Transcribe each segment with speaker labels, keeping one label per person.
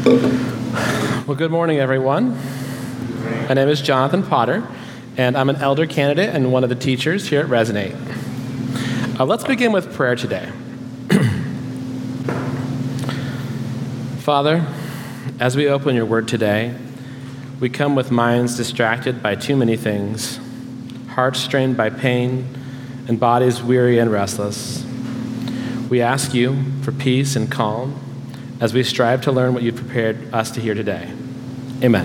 Speaker 1: Well, good morning, everyone. My name is Jonathan Potter, and I'm an elder candidate and one of the teachers here at Resonate. Let's begin with prayer today. Father, as we open your word today, we come with minds distracted by too many things, hearts strained by pain, and bodies weary and restless. We ask you for peace and calm as we strive to learn what you've prepared us to hear today. Amen.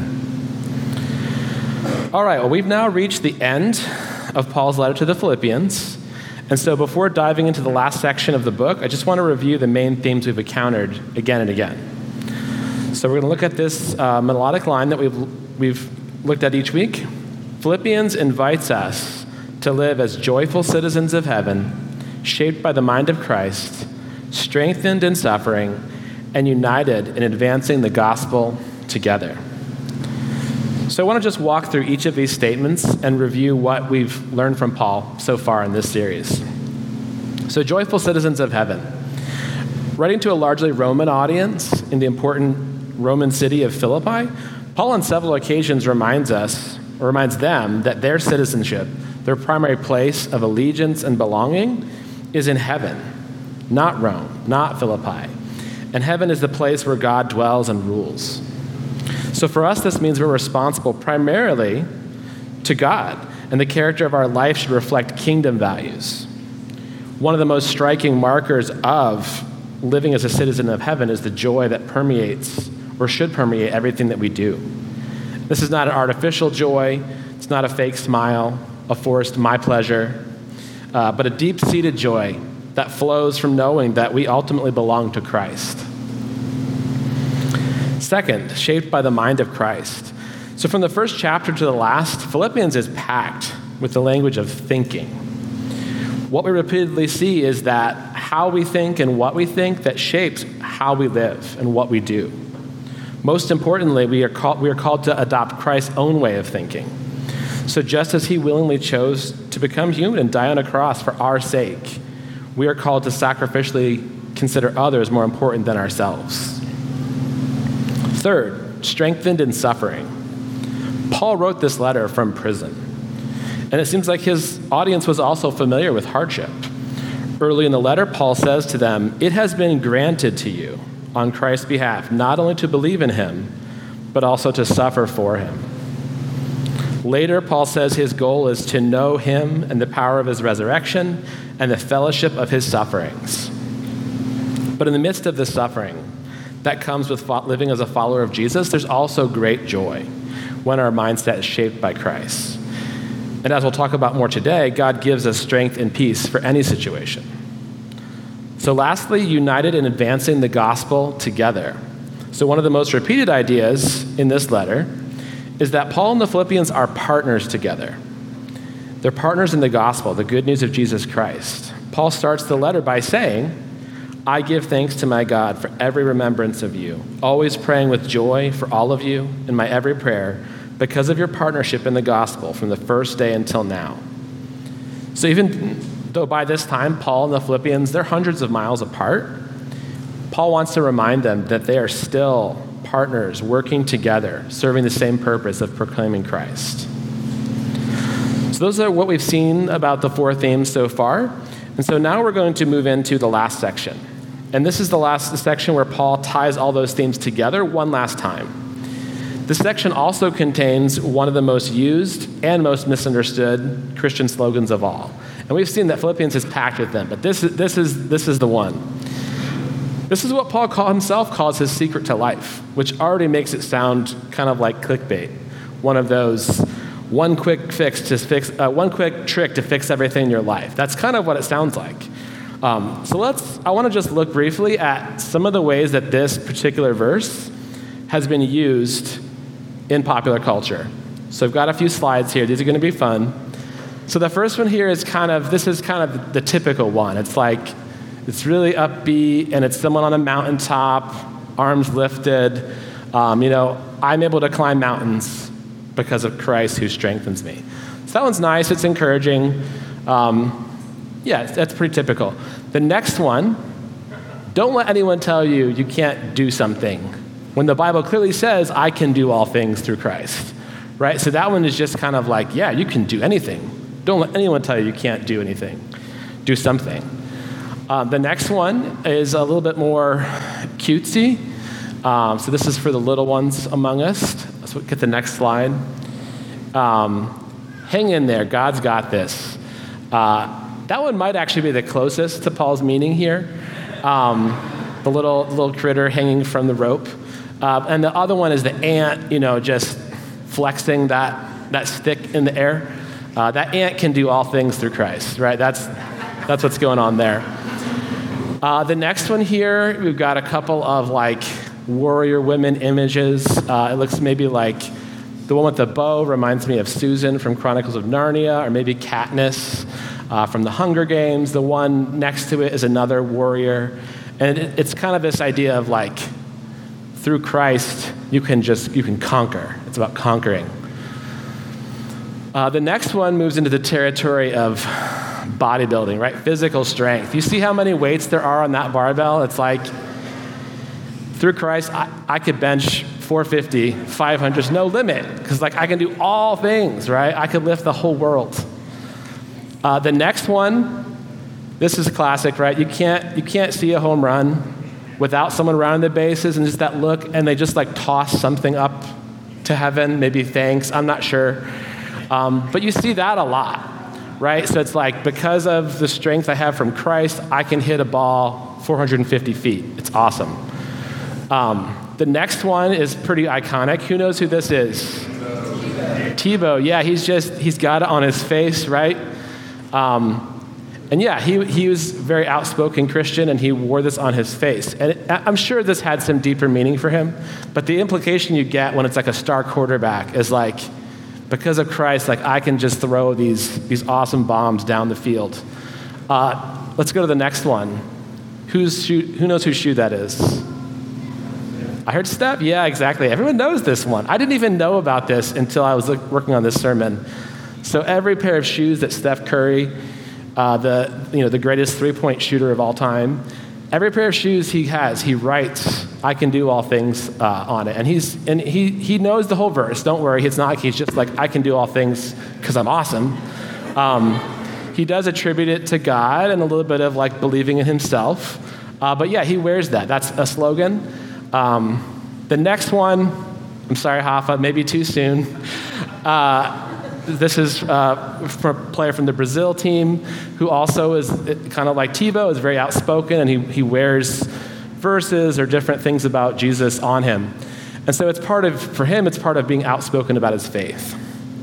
Speaker 1: All right, well, we've now reached the end of Paul's letter to the Philippians. And so before diving into the last section of the book, I just want to review the main themes we've encountered again and again. So we're going to look at this melodic line that we've looked at each week. Philippians invites us to live as joyful citizens of heaven, shaped by the mind of Christ, strengthened in suffering, and united in advancing the gospel together. So I want to just walk through each of these statements and review what we've learned from Paul so far in this series. So joyful citizens of heaven. Writing to a largely Roman audience in the important Roman city of Philippi, Paul on several occasions reminds them that their citizenship, their primary place of allegiance and belonging, is in heaven, not Rome, not Philippi. And heaven is the place where God dwells and rules. So for us, this means we're responsible primarily to God, and the character of our life should reflect kingdom values. One of the most striking markers of living as a citizen of heaven is the joy that permeates, or should permeate, everything that we do. This is not an artificial joy. It's not a fake smile, a forced my pleasure, but a deep-seated joy that flows from knowing that we ultimately belong to Christ. Second, shaped by the mind of Christ. So from the first chapter to the last, Philippians is packed with the language of thinking. What we repeatedly see is that how we think and what we think that shapes how we live and what we do. Most importantly, we are called to adopt Christ's own way of thinking. So just as he willingly chose to become human and die on a cross for our sake, we are called to sacrificially consider others more important than ourselves. Third, strengthened in suffering. Paul wrote this letter from prison, and it seems like his audience was also familiar with hardship. Early in the letter, Paul says to them, "It has been granted to you on Christ's behalf, not only to believe in him, but also to suffer for him." Later, Paul says his goal is to know him and the power of his resurrection and the fellowship of his sufferings. But in the midst of this suffering that comes with living as a follower of Jesus, there's also great joy when our mindset is shaped by Christ. And as we'll talk about more today, God gives us strength and peace for any situation. So lastly, united in advancing the gospel together. So one of the most repeated ideas in this letter is that Paul and the Philippians are partners together. They're partners in the gospel, the good news of Jesus Christ. Paul starts the letter by saying, "I give thanks to my God for every remembrance of you, always praying with joy for all of you in my every prayer because of your partnership in the gospel from the first day until now." So even though by this time, Paul and the Philippians, they're hundreds of miles apart, Paul wants to remind them that they are still partners working together, serving the same purpose of proclaiming Christ. So those are what we've seen about the four themes so far. And so now we're going to move into the last section. And this is the last section where Paul ties all those themes together one last time. This section also contains one of the most used and most misunderstood Christian slogans of all. And we've seen that Philippians is packed with them, but this is the one. This is what Paul himself calls his secret to life, which already makes it sound kind of like clickbait. One of those one quick trick to fix everything in your life. That's kind of what it sounds like. I want to just look briefly at some of the ways that this particular verse has been used in popular culture. So I've got a few slides here. These are going to be fun. So the first one here is this is kind of the typical one. It's like, it's really upbeat, and it's someone on a mountaintop, arms lifted. I'm able to climb mountains because of Christ who strengthens me. So that one's nice. It's encouraging. That's pretty typical. The next one, don't let anyone tell you you can't do something. when the Bible clearly says, I can do all things through Christ, right? So that one is just kind of like, yeah, you can do anything. Don't let anyone tell you you can't do anything. Do something. The next one is a little bit more cutesy. So this is for the little ones among us. Let's get the next slide. Hang in there. God's got this. That one might actually be the closest to Paul's meaning here. The little critter hanging from the rope. And the other one is the ant, just flexing that stick in the air. That ant can do all things through Christ, right? That's what's going on there. The next one here, we've got a couple of warrior women images. It looks maybe like the one with the bow reminds me of Susan from Chronicles of Narnia, or maybe Katniss from the Hunger Games. The one next to it is another warrior. And it's kind of this idea of through Christ, you can conquer. It's about conquering. The next one moves into the territory of bodybuilding, right? Physical strength. You see how many weights there are on that barbell? It's through Christ, I could bench 450, 500, no limit, because I can do all things, right? I could lift the whole world. The next one, this is classic, right? You can't see a home run without someone rounding the bases and just that look, and they just toss something up to heaven, maybe thanks, I'm not sure. But you see that a lot, right? So it's because of the strength I have from Christ, I can hit a ball 450 feet. It's awesome. The next one is pretty iconic. Who knows who this is? Tebow. Yeah, he's got it on his face, right? And yeah, he was a very outspoken Christian, and he wore this on his face. And I'm sure this had some deeper meaning for him, but the implication you get when it's a star quarterback is because of Christ, I can just throw these awesome bombs down the field. Let's go to the next one. Who knows whose shoe that is? I heard Steph. Yeah, exactly. Everyone knows this one. I didn't even know about this until I was working on this sermon. So every pair of shoes that Steph Curry, the greatest three-point shooter of all time, every pair of shoes he has, he writes, "I can do all things" on it. And he knows the whole verse. Don't worry. It's not he's just I can do all things because I'm awesome. He does attribute it to God and a little bit of believing in himself. But yeah, he wears that. That's a slogan. The next one, I'm sorry, Hafa, maybe too soon. This is from a player from the Brazil team who also is kind of like Tebow, is very outspoken, and he wears verses or different things about Jesus on him. And so for him, it's part of being outspoken about his faith.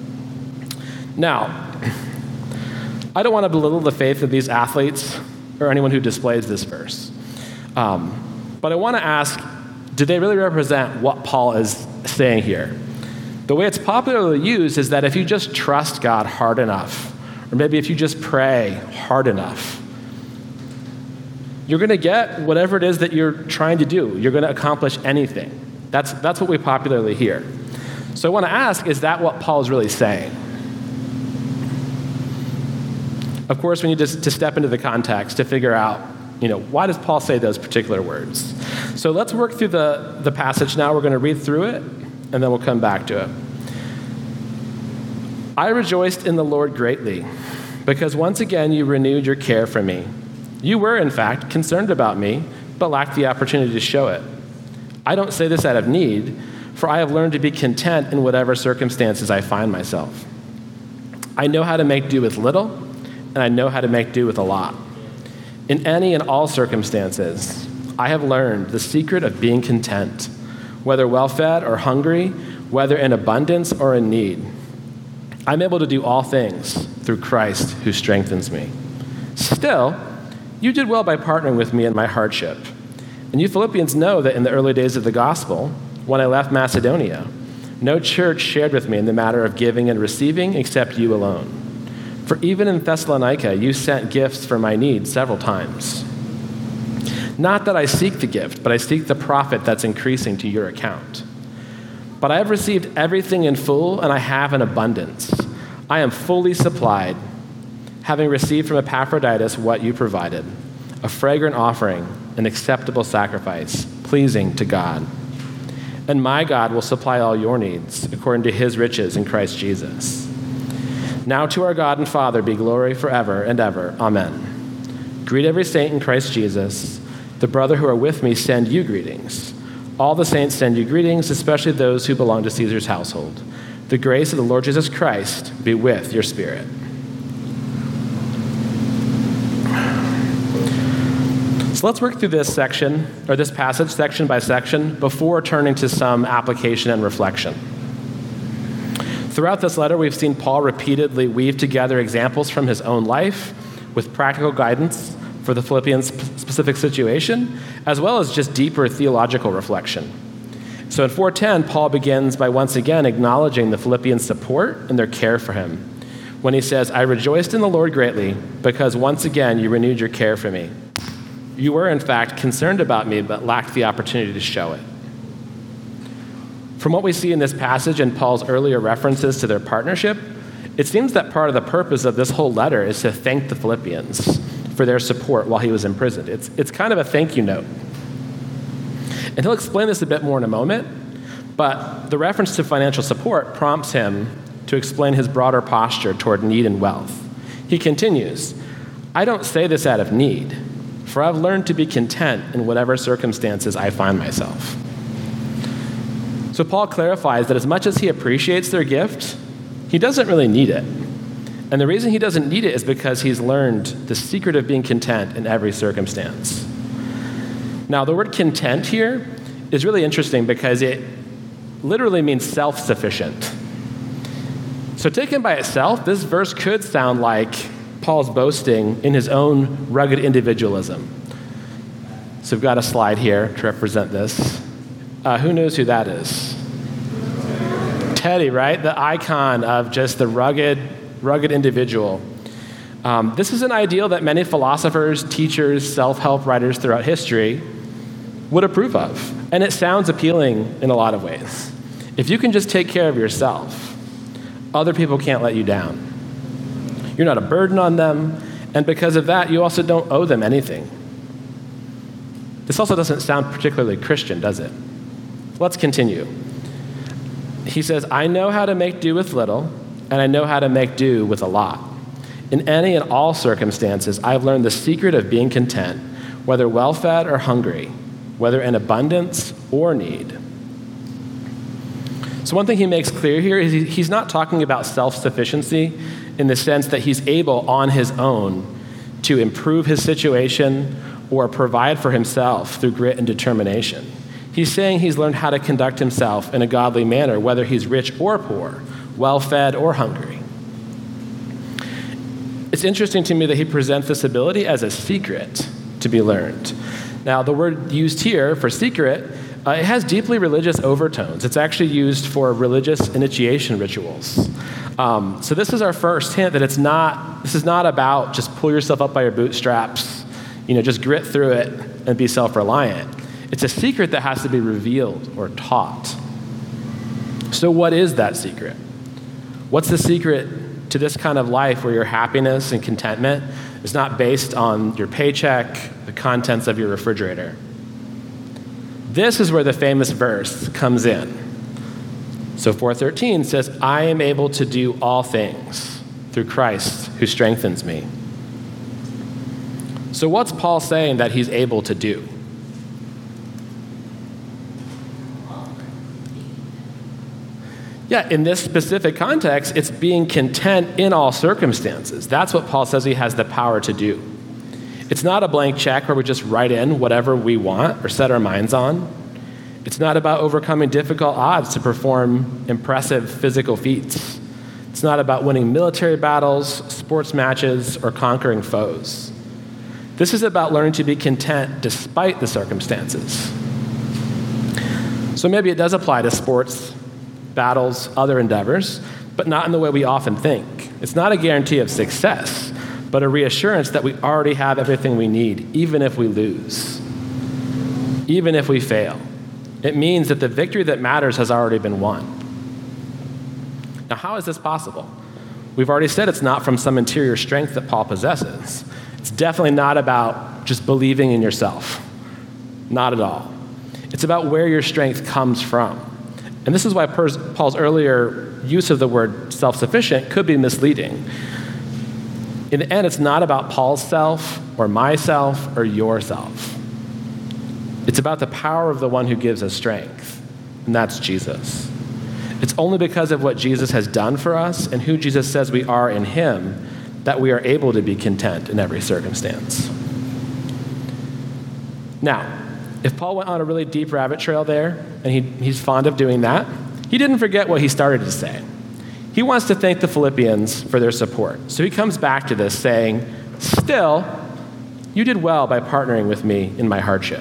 Speaker 1: Now, I don't want to belittle the faith of these athletes or anyone who displays this verse. But I want to ask, do they really represent what Paul is saying here? The way it's popularly used is that if you just trust God hard enough, or maybe if you just pray hard enough, you're going to get whatever it is that you're trying to do. You're going to accomplish anything. That's what we popularly hear. So I want to ask, is that what Paul is really saying? Of course, we need to step into the context to figure out, why does Paul say those particular words? So let's work through the passage now. We're going to read through it, and then we'll come back to it. I rejoiced in the Lord greatly, because once again you renewed your care for me. You were, in fact, concerned about me, but lacked the opportunity to show it. I don't say this out of need, for I have learned to be content in whatever circumstances I find myself. I know how to make do with little, and I know how to make do with a lot. In any and all circumstances, I have learned the secret of being content, whether well-fed or hungry, whether in abundance or in need. I'm able to do all things through Christ who strengthens me. Still, you did well by partnering with me in my hardship. And you Philippians know that in the early days of the gospel, when I left Macedonia, no church shared with me in the matter of giving and receiving except you alone. For even in Thessalonica, you sent gifts for my needs several times. Not that I seek the gift, but I seek the profit that's increasing to your account. But I have received everything in full, and I have an abundance. I am fully supplied, having received from Epaphroditus what you provided, a fragrant offering, an acceptable sacrifice, pleasing to God. and my God will supply all your needs according to his riches in Christ Jesus. Now to our God and Father be glory forever and ever. Amen. Greet every saint in Christ Jesus. The brother who are with me send you greetings. All the saints send you greetings, especially those who belong to Caesar's household. The grace of the Lord Jesus Christ be with your spirit. So let's work through this section, or this passage section by section, before turning to some application and reflection. Throughout this letter, we've seen Paul repeatedly weave together examples from his own life with practical guidance for the Philippians' specific situation, as well as just deeper theological reflection. So in 4:10, Paul begins by once again acknowledging the Philippians' support and their care for him when he says, I rejoiced in the Lord greatly because once again you renewed your care for me. You were, in fact, concerned about me, but lacked the opportunity to show it. From what we see in this passage and Paul's earlier references to their partnership, it seems that part of the purpose of this whole letter is to thank the Philippians for their support while he was imprisoned. It's kind of a thank you note. And he'll explain this a bit more in a moment, but the reference to financial support prompts him to explain his broader posture toward need and wealth. He continues, I don't say this out of need, for I've learned to be content in whatever circumstances I find myself. So Paul clarifies that as much as he appreciates their gift, he doesn't really need it. And the reason he doesn't need it is because he's learned the secret of being content in every circumstance. Now, the word content here is really interesting because it literally means self-sufficient. So taken by itself, this verse could sound like Paul's boasting in his own rugged individualism. So we've got a slide here to represent this. Who knows who that is? Teddy, right? The icon of just the rugged individual. This is an ideal that many philosophers, teachers, self-help writers throughout history would approve of. And it sounds appealing in a lot of ways. If you can just take care of yourself, other people can't let you down. You're not a burden on them, and because of that, you also don't owe them anything. This also doesn't sound particularly Christian, does it? Let's continue. He says, I know how to make do with little, and I know how to make do with a lot. In any and all circumstances, I've learned the secret of being content, whether well-fed or hungry, whether in abundance or need. So one thing he makes clear here is he's not talking about self-sufficiency in the sense that he's able on his own to improve his situation or provide for himself through grit and determination. He's saying he's learned how to conduct himself in a godly manner, whether he's rich or poor, well-fed or hungry. It's interesting to me that he presents this ability as a secret to be learned. Now, the word used here for secret, it has deeply religious overtones. It's actually used for religious initiation rituals. So this is our first hint that this is not about just pull yourself up by your bootstraps, just grit through it and be self-reliant. It's a secret that has to be revealed or taught. So what is that secret? What's the secret to this kind of life where your happiness and contentment is not based on your paycheck, the contents of your refrigerator? This is where the famous verse comes in. So 4:13 says, I am able to do all things through Christ who strengthens me. So what's Paul saying that he's able to do? Yeah, in this specific context, it's being content in all circumstances. That's what Paul says he has the power to do. It's not a blank check where we just write in whatever we want or set our minds on. It's not about overcoming difficult odds to perform impressive physical feats. It's not about winning military battles, sports matches, or conquering foes. This is about learning to be content despite the circumstances. So maybe it does apply to sports, battles, other endeavors, but not in the way we often think. It's not a guarantee of success, but a reassurance that we already have everything we need, even if we lose, even if we fail. It means that the victory that matters has already been won. Now, how is this possible? We've already said it's not from some interior strength that Paul possesses. It's definitely not about just believing in yourself. Not at all. It's about where your strength comes from. And this is why Paul's earlier use of the word self-sufficient could be misleading. In the end, it's not about Paul's self or myself or yourself. It's about the power of the one who gives us strength, and that's Jesus. It's only because of what Jesus has done for us and who Jesus says we are in him that we are able to be content in every circumstance. Now, if Paul went on a really deep rabbit trail there, and he's fond of doing that, he didn't forget what he started to say. He wants to thank the Philippians for their support. So he comes back to this saying, still, you did well by partnering with me in my hardship.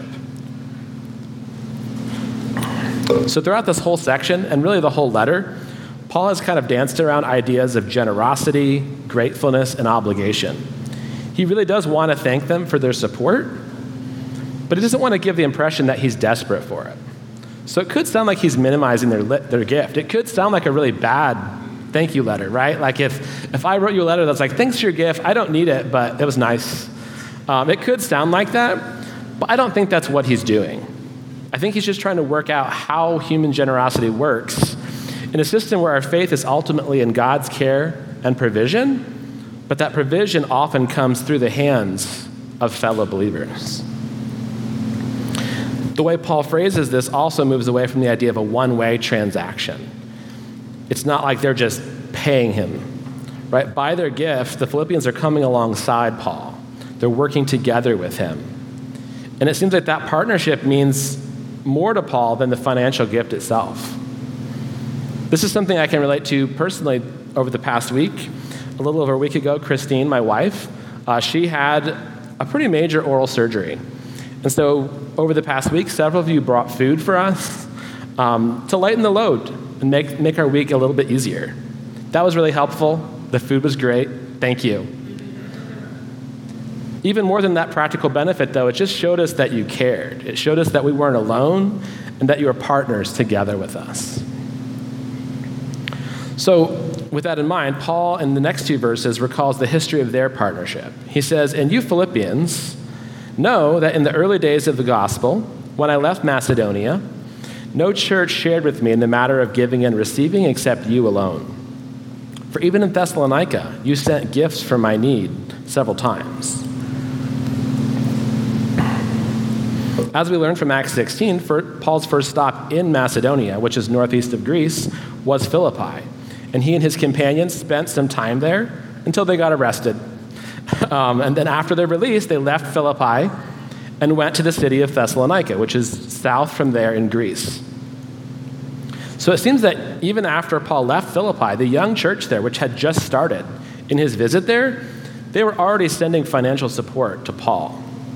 Speaker 1: So throughout this whole section, and really the whole letter, Paul has kind of danced around ideas of generosity, gratefulness, and obligation. He really does want to thank them for their support, but he doesn't want to give the impression that he's desperate for it. So it could sound like he's minimizing their gift. It could sound like a really bad thank you letter, right? Like if I wrote you a letter that's like, thanks for your gift, I don't need it, but it was nice. It could sound like that, but I don't think that's what he's doing. I think he's just trying to work out how human generosity works in a system where our faith is ultimately in God's care and provision, but that provision often comes through the hands of fellow believers. The way Paul phrases this also moves away from the idea of a one-way transaction. It's not like they're just paying him, right? By their gift, the Philippians are coming alongside Paul. They're working together with him. And it seems like that partnership means more to Paul than the financial gift itself. This is something I can relate to personally over the past week. A little over a week ago, Christine, my wife, she had a pretty major oral surgery. And so over the past week, several of you brought food for us to lighten the load and make our week a little bit easier. That was really helpful. The food was great. Thank you. Even more than that practical benefit, though, it just showed us that you cared. It showed us that we weren't alone and that you were partners together with us. So with that in mind, Paul, in the next two verses, recalls the history of their partnership. He says, and you Philippians know that in the early days of the gospel, when I left Macedonia, no church shared with me in the matter of giving and receiving except you alone. For even in Thessalonica, you sent gifts for my need several times. As we learned from Acts 16, Paul's first stop in Macedonia, which is northeast of Greece, was Philippi. And he and his companions spent some time there until they got arrested. And then after their release, they left Philippi and went to the city of Thessalonica, which is south from there in Greece. So it seems that even after Paul left Philippi, the young church there, which had just started in his visit there, they were already sending financial support to Paul.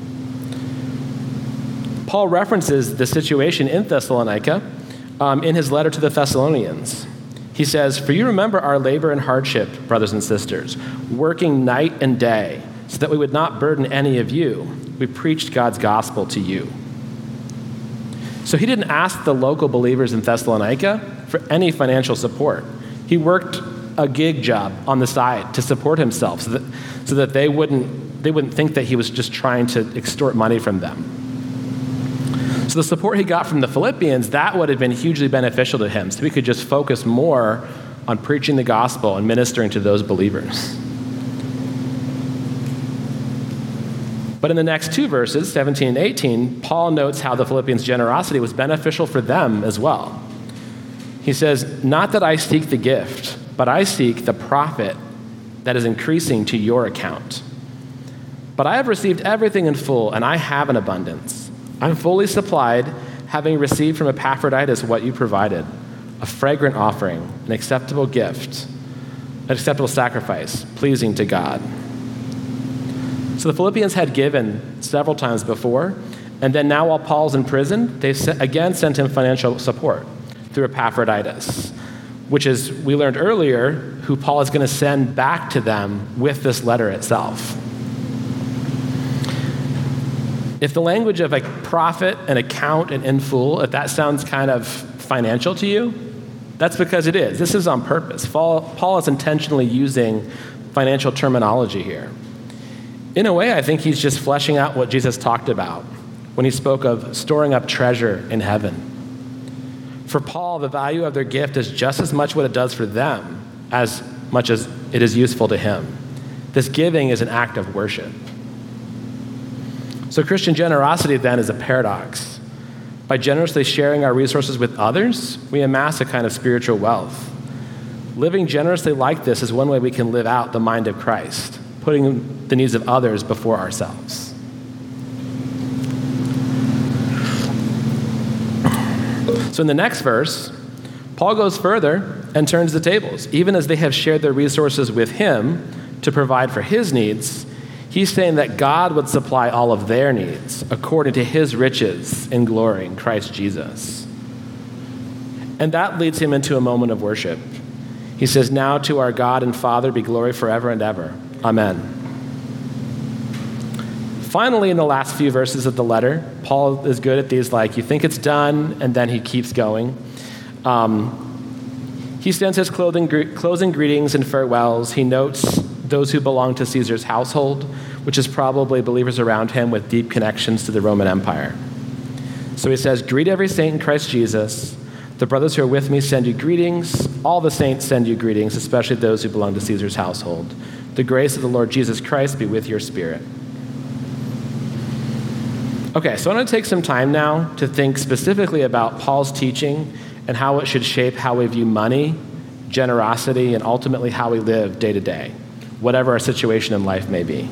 Speaker 1: Paul references the situation in Thessalonica in his letter to the Thessalonians. He says, for you remember our labor and hardship, brothers and sisters, working night and day, so that we would not burden any of you. We preached God's gospel to you. So he didn't ask the local believers in Thessalonica for any financial support. He worked a gig job on the side to support himself so that they wouldn't think that he was just trying to extort money from them. So the support he got from the Philippians, that would have been hugely beneficial to him, so he could just focus more on preaching the gospel and ministering to those believers. But in the next two verses, 17 and 18, Paul notes how the Philippians' generosity was beneficial for them as well. He says, not that I seek the gift, but I seek the profit that is increasing to your account. But I have received everything in full, and I have an abundance. I'm fully supplied, having received from Epaphroditus what you provided, a fragrant offering, an acceptable gift, an acceptable sacrifice, pleasing to God. So the Philippians had given several times before, and then now while Paul's in prison, they again sent him financial support through Epaphroditus, which is, we learned earlier, who Paul is going to send back to them with this letter itself. If the language of a profit, an account, and in full, if that sounds kind of financial to you, that's because it is. This is on purpose. Paul is intentionally using financial terminology here. In a way, I think he's just fleshing out what Jesus talked about when he spoke of storing up treasure in heaven. For Paul, the value of their gift is just as much what it does for them as much as it is useful to him. This giving is an act of worship. So Christian generosity then is a paradox. By generously sharing our resources with others, we amass a kind of spiritual wealth. Living generously like this is one way we can live out the mind of Christ, putting the needs of others before ourselves. So in the next verse, Paul goes further and turns the tables. Even as they have shared their resources with him to provide for his needs, he's saying that God would supply all of their needs according to his riches in glory in Christ Jesus. And that leads him into a moment of worship. He says, "Now to our God and Father be glory forever and ever. Amen." Finally, in the last few verses of the letter, Paul is good at these, like, you think it's done, and then he keeps going. He sends his closing greetings and farewells. He notes those who belong to Caesar's household, which is probably believers around him with deep connections to the Roman Empire. So he says, "Greet every saint in Christ Jesus. The brothers who are with me send you greetings. All the saints send you greetings, especially those who belong to Caesar's household. The grace of the Lord Jesus Christ be with your spirit." Okay, so I want to take some time now to think specifically about Paul's teaching and how it should shape how we view money, generosity, and ultimately how we live day to day, whatever our situation in life may be.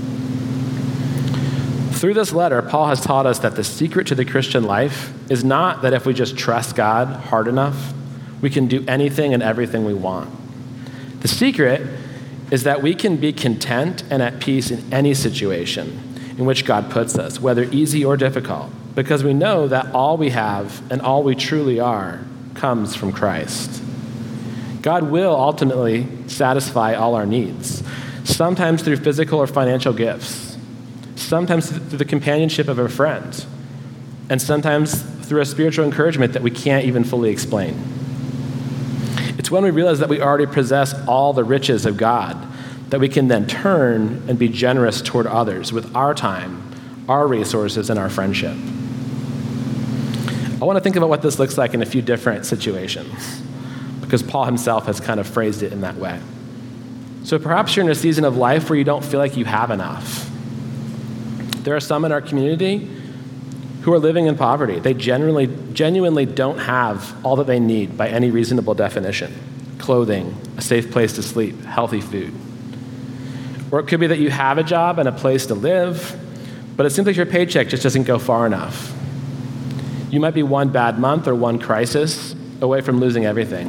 Speaker 1: Through this letter, Paul has taught us that the secret to the Christian life is not that if we just trust God hard enough, we can do anything and everything we want. The secret is that we can be content and at peace in any situation in which God puts us, whether easy or difficult, because we know that all we have and all we truly are comes from Christ. God will ultimately satisfy all our needs, sometimes through physical or financial gifts, sometimes through the companionship of a friend, and sometimes through a spiritual encouragement that we can't even fully explain. It's when we realize that we already possess all the riches of God that we can then turn and be generous toward others with our time, our resources, and our friendship. I want to think about what this looks like in a few different situations, because Paul himself has kind of phrased it in that way. So perhaps you're in a season of life where you don't feel like you have enough. There are some in our community who are living in poverty. They genuinely don't have all that they need by any reasonable definition: clothing, a safe place to sleep, healthy food. Or it could be that you have a job and a place to live, but it seems like your paycheck just doesn't go far enough. You might be one bad month or one crisis away from losing everything.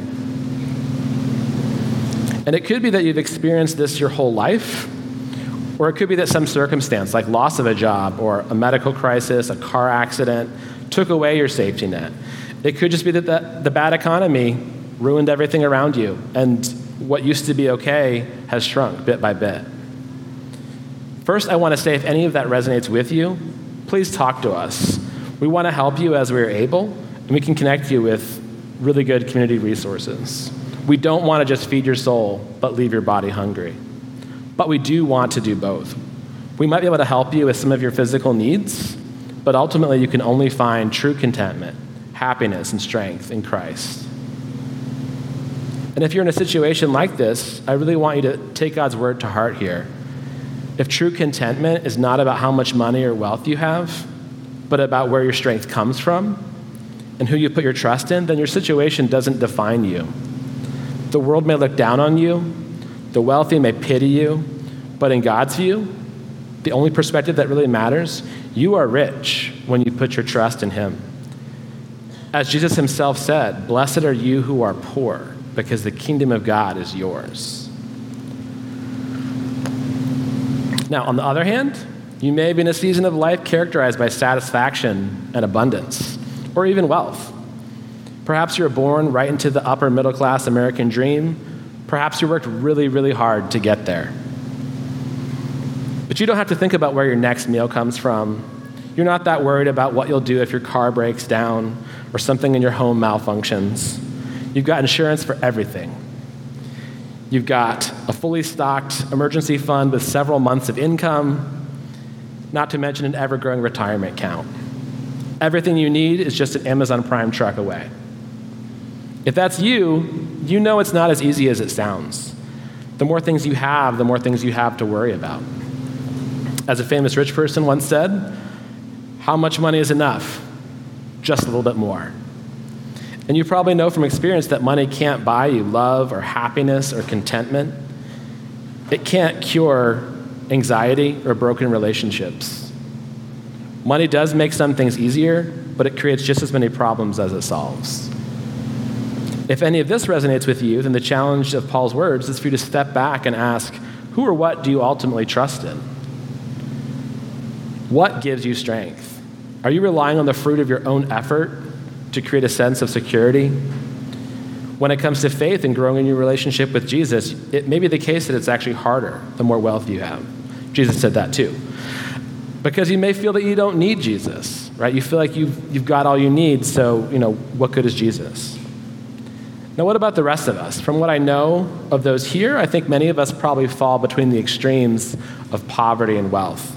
Speaker 1: And it could be that you've experienced this your whole life, or it could be that some circumstance, like loss of a job or a medical crisis, a car accident, took away your safety net. It could just be that the bad economy ruined everything around you, and what used to be okay has shrunk bit by bit. First, I want to say, if any of that resonates with you, please talk to us. We want to help you as we're able, and we can connect you with really good community resources. We don't want to just feed your soul, but leave your body hungry. But we do want to do both. We might be able to help you with some of your physical needs, but ultimately you can only find true contentment, happiness, and strength in Christ. And if you're in a situation like this, I really want you to take God's word to heart here. If true contentment is not about how much money or wealth you have, but about where your strength comes from and who you put your trust in, then your situation doesn't define you. The world may look down on you, the wealthy may pity you, but in God's view, the only perspective that really matters, you are rich when you put your trust in him. As Jesus himself said, "Blessed are you who are poor, because the kingdom of God is yours." Now, on the other hand, you may be in a season of life characterized by satisfaction and abundance, or even wealth. Perhaps you're born right into the upper middle class American dream. Perhaps you worked really, really hard to get there. But you don't have to think about where your next meal comes from. You're not that worried about what you'll do if your car breaks down or something in your home malfunctions. You've got insurance for everything. You've got a fully stocked emergency fund with several months of income, not to mention an ever-growing retirement account. Everything you need is just an Amazon Prime truck away. If that's you, you know it's not as easy as it sounds. The more things you have, the more things you have to worry about. As a famous rich person once said, how much money is enough? Just a little bit more. And you probably know from experience that money can't buy you love or happiness or contentment. It can't cure anxiety or broken relationships. Money does make some things easier, but it creates just as many problems as it solves. If any of this resonates with you, then the challenge of Paul's words is for you to step back and ask, who or what do you ultimately trust in? What gives you strength? Are you relying on the fruit of your own effort to create a sense of security? When it comes to faith and growing in your relationship with Jesus, it may be the case that it's actually harder the more wealth you have. Jesus said that too. Because you may feel that you don't need Jesus, right? You feel like you've got all you need, so, what good is Jesus? Now, what about the rest of us? From what I know of those here, I think many of us probably fall between the extremes of poverty and wealth.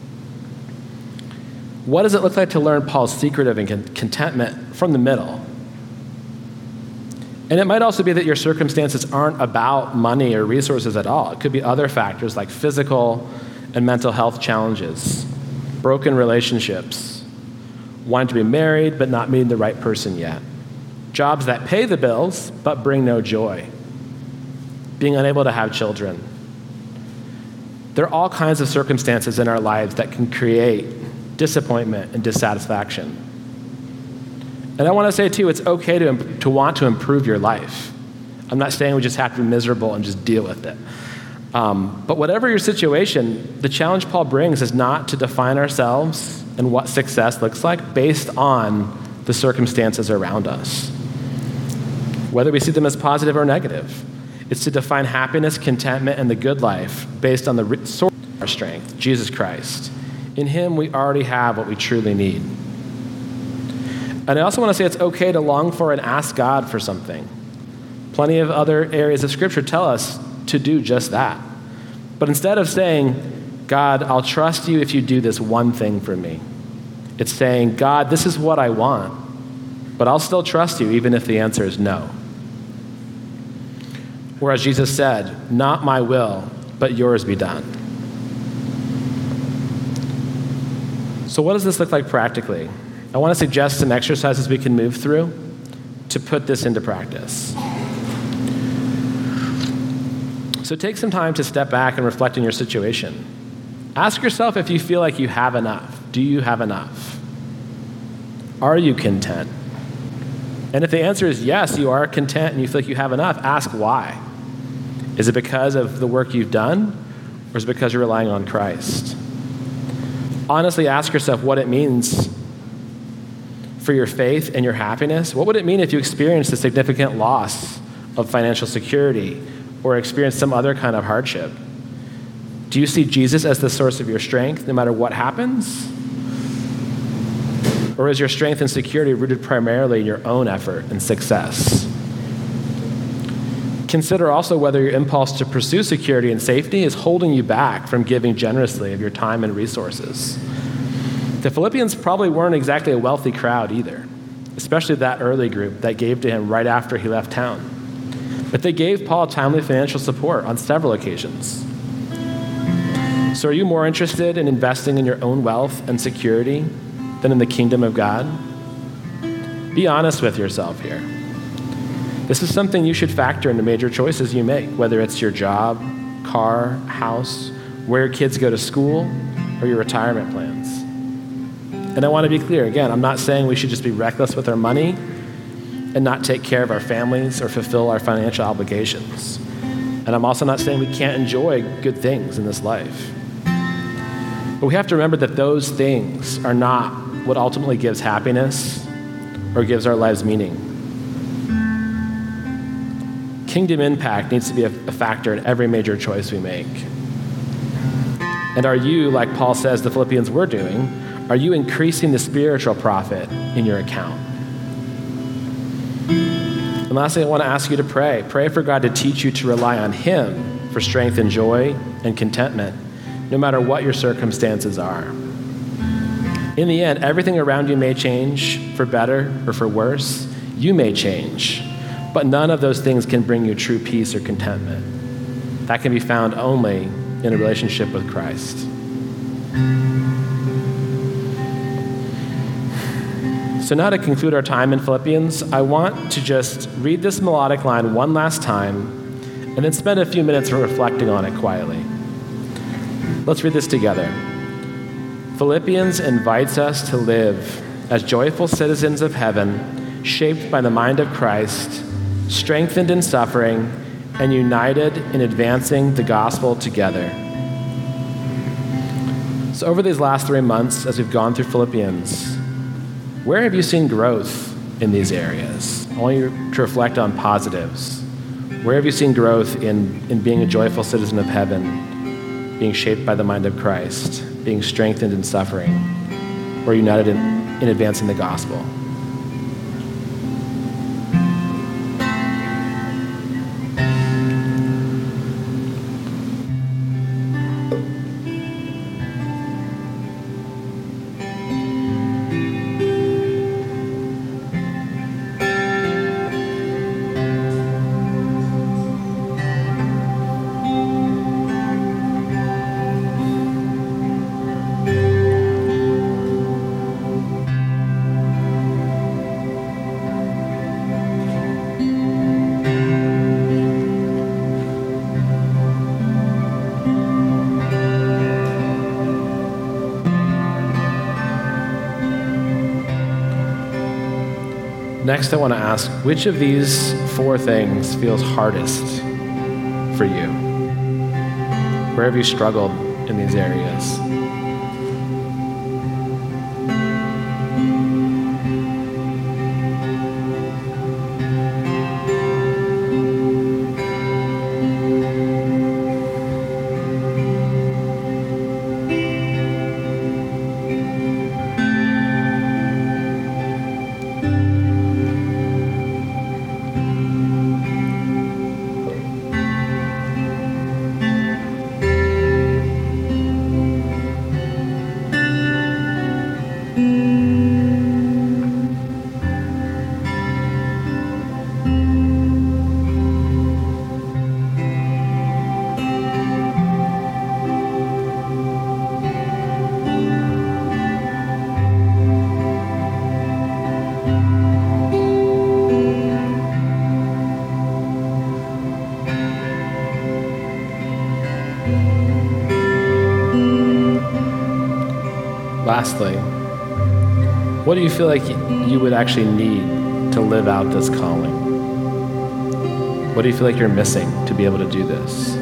Speaker 1: What does it look like to learn Paul's secret of contentment from the middle? And it might also be that your circumstances aren't about money or resources at all. It could be other factors like physical and mental health challenges, broken relationships, wanting to be married but not meeting the right person yet, jobs that pay the bills but bring no joy, being unable to have children. There are all kinds of circumstances in our lives that can create disappointment and dissatisfaction. And I want to say, too, it's okay to want to improve your life. I'm not saying we just have to be miserable and just deal with it. But whatever your situation, the challenge Paul brings is not to define ourselves and what success looks like based on the circumstances around us, whether we see them as positive or negative. It's to define happiness, contentment, and the good life based on the source of our strength, Jesus Christ. In him, we already have what we truly need. And I also want to say it's okay to long for and ask God for something. Plenty of other areas of Scripture tell us to do just that. But instead of saying, God, I'll trust you if you do this one thing for me, it's saying, God, this is what I want, but I'll still trust you even if the answer is no. Whereas Jesus said, not my will, but yours be done. So what does this look like practically? I want to suggest some exercises we can move through to put this into practice. So take some time to step back and reflect on your situation. Ask yourself if you feel like you have enough. Do you have enough? Are you content? And if the answer is yes, you are content and you feel like you have enough, ask why. Is it because of the work you've done, or is it because you're relying on Christ? Honestly, ask yourself what it means for your faith and your happiness. What would it mean if you experienced a significant loss of financial security or experienced some other kind of hardship? Do you see Jesus as the source of your strength no matter what happens? Or is your strength and security rooted primarily in your own effort and success? Consider also whether your impulse to pursue security and safety is holding you back from giving generously of your time and resources. The Philippians probably weren't exactly a wealthy crowd either, especially that early group that gave to him right after he left town. But they gave Paul timely financial support on several occasions. So are you more interested in investing in your own wealth and security than in the kingdom of God? Be honest with yourself here. This is something you should factor into major choices you make, whether it's your job, car, house, where your kids go to school, or your retirement plans. And I want to be clear, again, I'm not saying we should just be reckless with our money and not take care of our families or fulfill our financial obligations. And I'm also not saying we can't enjoy good things in this life. But we have to remember that those things are not what ultimately gives happiness or gives our lives meaning. Kingdom impact needs to be a factor in every major choice we make. And are you, like Paul says the Philippians were doing, are you increasing the spiritual profit in your account? And lastly, I want to ask you to pray. Pray for God to teach you to rely on him for strength and joy and contentment, no matter what your circumstances are. In the end, everything around you may change for better or for worse. You may change, but none of those things can bring you true peace or contentment. That can be found only in a relationship with Christ. So now to conclude our time in Philippians, I want to just read this melodic line one last time and then spend a few minutes reflecting on it quietly. Let's read this together. Philippians invites us to live as joyful citizens of heaven, shaped by the mind of Christ, strengthened in suffering, and united in advancing the gospel together. So over these last 3 months, as we've gone through Philippians, where have you seen growth in these areas? I want you to reflect on positives. Where have you seen growth in being a joyful citizen of heaven, being shaped by the mind of Christ, being strengthened in suffering, or united in advancing the gospel? Next, I want to ask, which of these 4 things feels hardest for you? Where have you struggled in these areas? Lastly, what do you feel like you would actually need to live out this calling? What do you feel like you're missing to be able to do this?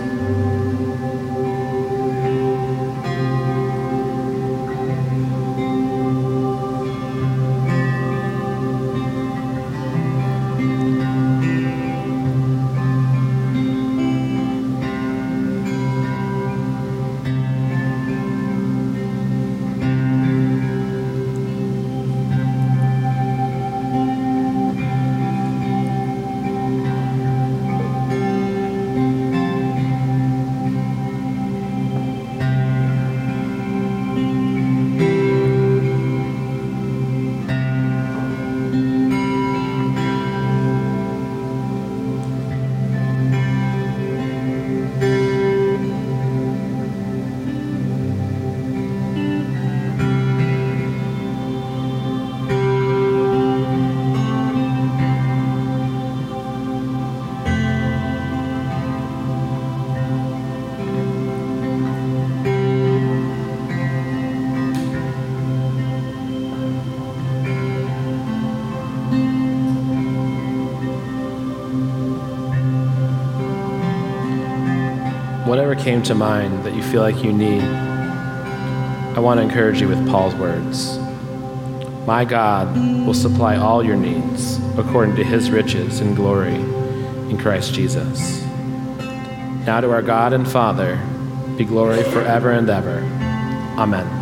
Speaker 1: Whatever came to mind that you feel like you need, I want to encourage you with Paul's words. My God will supply all your needs according to his riches and glory in Christ Jesus. Now to our God and Father be glory forever and ever. Amen.